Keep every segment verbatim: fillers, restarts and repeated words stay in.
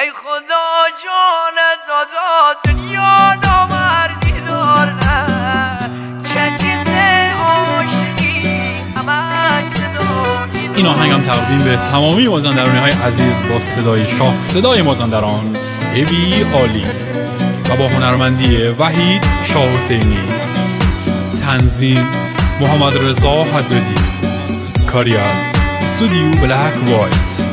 ای خدا جان دادا دنیا نامردی دار نه چه چیز عاشقی همش داری. این آهنگم تقدیم به تمامی مازندرانی های عزیز با صدای شاه صدای مازندران اوی عالی و با هنرمندی وحید شاه حسینی، تنظیم محمد رضا حدادی، کاری از استودیو بلک وایت.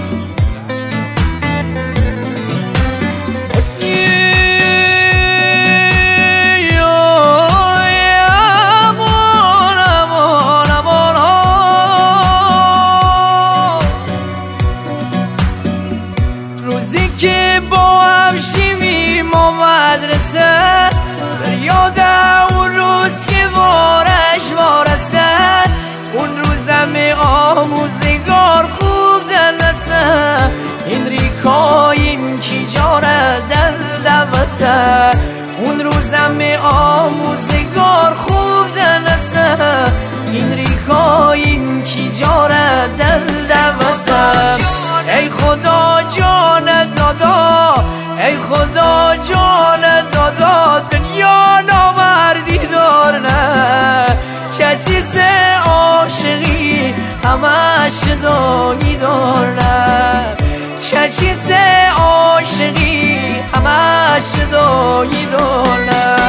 روزی که با هم شیمیم و مدرسه فریاد اون روز که وارش وارسه، اون روزم آموزگار خوب دلسه این ریکاین کی جاره دل دوسه، اون روزم آموزگار خوب دلسه این ریکاین کی جاره دل دوسه. ای خدا جان دادا ای خدا جان دادا دنیا نامردی دار نه چه چیز عاشقی همش دایی دار نه چه چیز عاشقی همش دایی دار نه.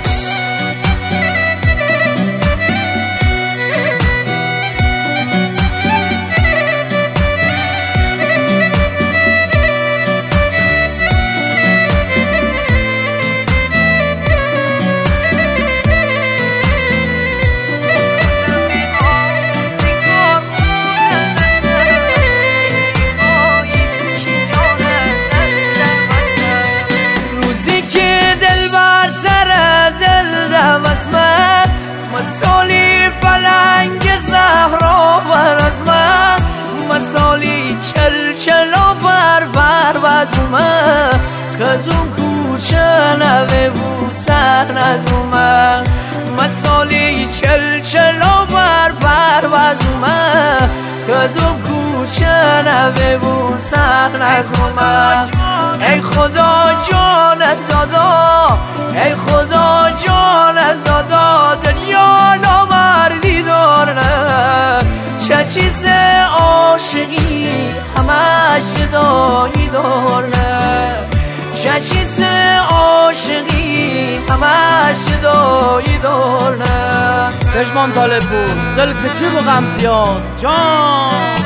مسالی پلنگ زهرا بر از من مسالی چل چلا بر بر وزمه کدوم کوچه نوه و سر نزومه مسالی چل چلا بر بر وزمه کدوم کوچه نوه و سر نزومه. ای خدا جان دادا ای خدا جان دادا دنیا نامردی دار نه چه چیز عاشقی همش جدایی دار نه چه چیز عاشقی همش جدایی دار نه. پژمان طالب بود دل کچی و غم زیاد جان.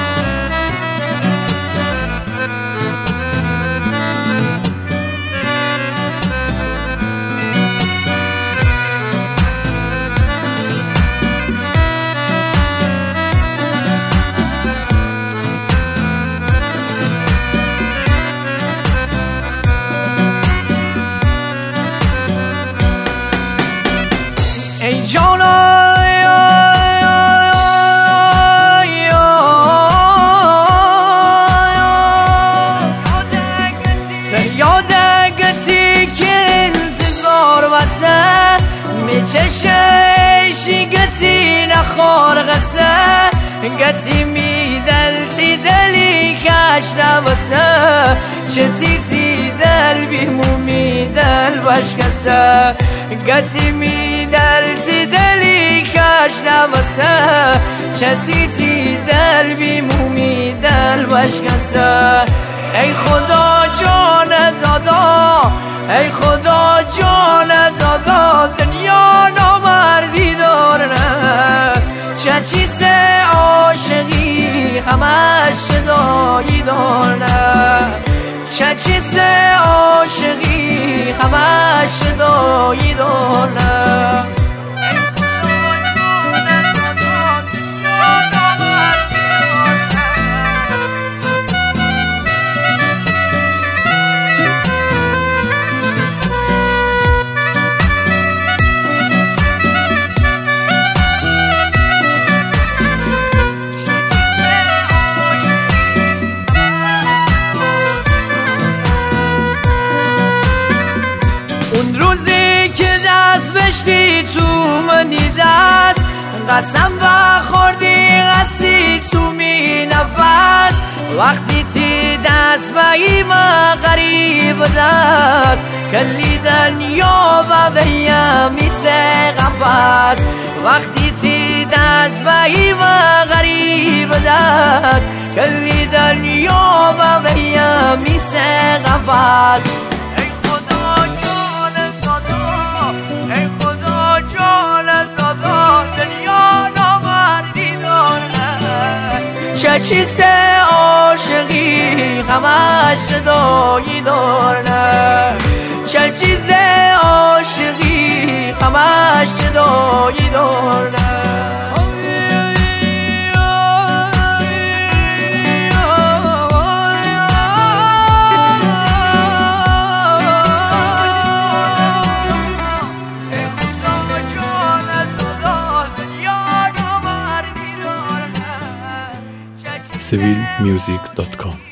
ای جانا فریاد گتی که انتظار وسه میچششی گتی نخور غسه گتی میدلتی دلی کشته وسه چتی تی دل بیمومی دل بشکسه گتی میدلتی دلی کشته وسه چتی تی دل بیمومی دل بشکسه. ای خدا جان دادا ای خدا جان دادا دنیا نامردی دار نه چه چیز عاشقی همش جدایی دار نه چه چیز عاشقی همش جدایی دار نه. اون روزی که دست بشتی تو منی دست قسم بخوردی قصی تو می نفس وقتی تی دست بایی ما غریب دست کلی دنیا و بیم میسه قفص وقتی تی دست بایی و غریب دست کلی دنیا و بیم میسه قفص ای خدا جان خدا ای خدا جان خدا دنیا نامردی داره چه چیز عاشقی غمش صدایی داره چه چیز عاشقی غمش صدایی داره سیویل میوزیک دات کام